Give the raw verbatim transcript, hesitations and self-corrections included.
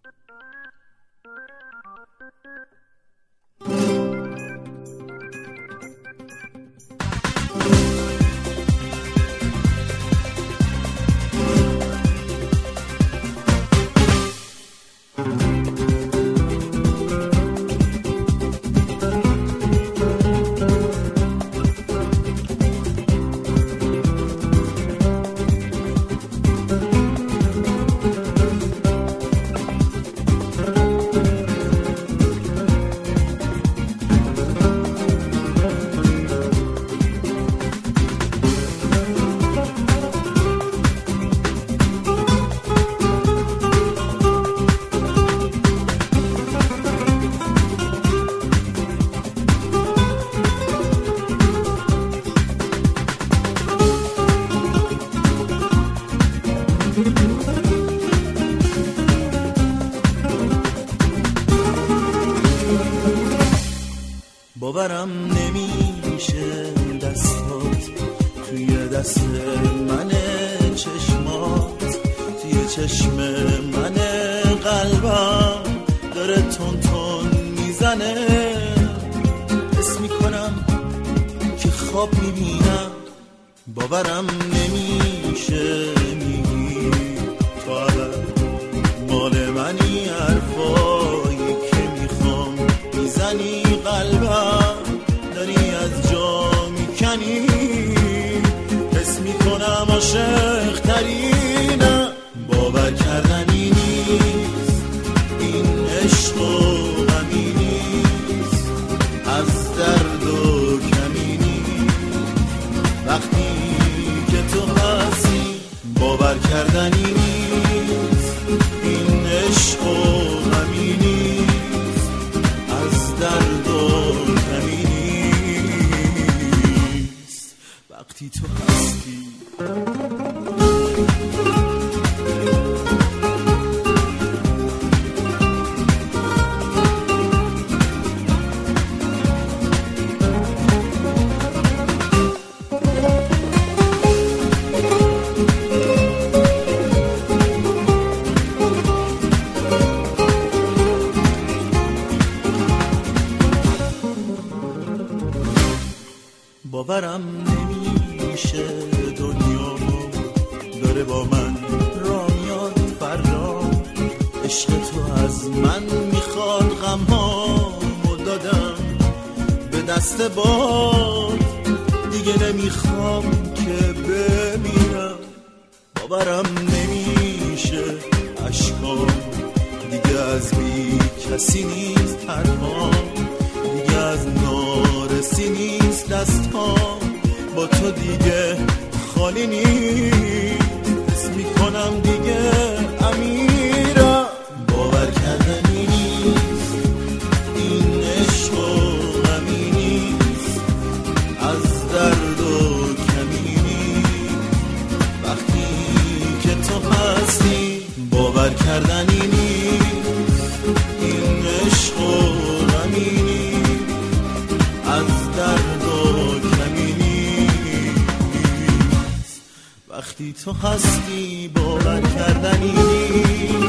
باورم نمیشه دستات توی دست من، چشمات توی چشم من، قلبم داره تون تون میزنه. حس میکنم که خواب میبینم، باورم نمیشه میگی تو اول مال منی، حرفایی که میخوام میزنی، قلبم داری از جا میکنی. حس میکنم عاشق ترینم، باور کردنی نیست این عشق و غمی نیست، از درد و کمی نیست وقتی که تو هستی. باور کردنی نیست این عشق و غمی نیست، از درد و کمی نیست وقتی تو هستی. باورم نمیشه دنیا داره با من را میاد فردا. عشق تو از من میخواد، غم‌هامو دادم به دست باد، دیگه نمیخوام که بمیرم. باورم نمیشه عشقام دیگه از بی کسی نیست، حرفام دیگه از نارسی نیست، دستام با تو دیگه خالی نیست. حس میکنم دیگه امیرم، باور کردنی نیست این عشق و غمی نیست، از درد و کمی نیست وقتی که تو هستی. باور کردنی نیست این عشق و غمی نیست، از درد و کمی نیست وقتی تو هستی. باور کردنی نیست